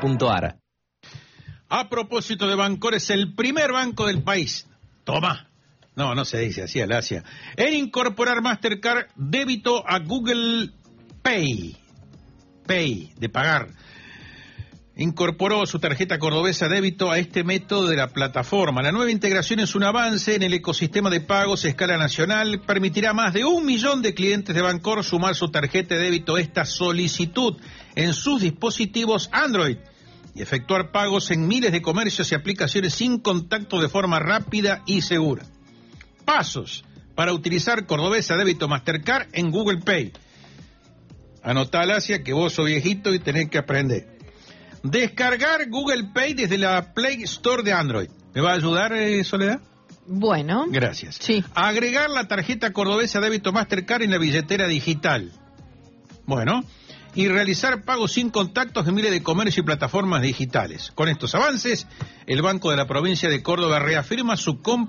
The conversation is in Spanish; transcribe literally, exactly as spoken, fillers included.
punto ar. A propósito de Bancor, es el primer banco del país. Toma. No, no se dice así, Alasia. En incorporar Mastercard débito a Google Pay. Pay, de pagar. Incorporó su tarjeta cordobesa débito a este método de la plataforma. La nueva integración es un avance en el ecosistema de pagos a escala nacional. Permitirá a más de un millón de clientes de Bancor sumar su tarjeta de débito a esta solicitud en sus dispositivos Android y efectuar pagos en miles de comercios y aplicaciones sin contacto de forma rápida y segura. Pasos para utilizar Cordobesa Débito Mastercard en Google Pay. Anotá, Alasia, que vos sos viejito y tenés que aprender. Descargar Google Pay desde la Play Store de Android. ¿Me va a ayudar, eh, Soledad? Bueno. Gracias. Sí. Agregar la tarjeta Cordobesa Débito Mastercard en la billetera digital. Bueno. Y realizar pagos sin contactos en miles de comercios y plataformas digitales. Con estos avances, el Banco de la Provincia de Córdoba reafirma su compromiso